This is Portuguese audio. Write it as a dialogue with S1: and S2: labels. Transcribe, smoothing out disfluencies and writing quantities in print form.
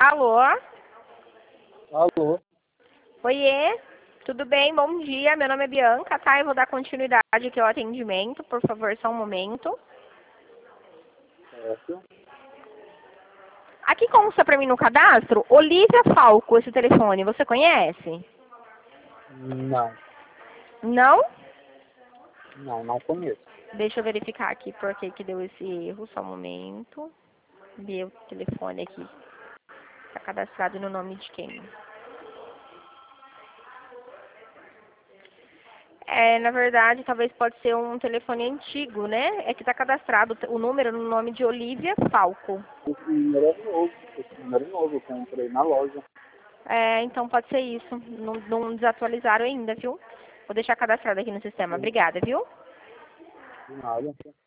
S1: Alô?
S2: Alô?
S1: Oiê? Tudo bem? Bom dia. Meu nome é Bianca, tá? Eu vou dar continuidade aqui ao atendimento. Por favor, só um momento.
S2: Certo.
S1: Aqui consta pra mim no cadastro, Olivia Falco, esse telefone. Você conhece?
S2: Não,
S1: Não?
S2: não conheço.
S1: Deixa eu verificar aqui por que que deu esse erro. Só um momento. Ver o telefone aqui. Tá cadastrado no nome de quem? Na verdade, talvez pode ser um telefone antigo, né? É que tá cadastrado o número no nome de Olivia Falco.
S2: Esse número é novo, eu comprei na loja.
S1: Então pode ser isso. Não desatualizaram ainda, viu? Vou deixar cadastrado aqui no sistema. Obrigada, viu?
S2: De nada.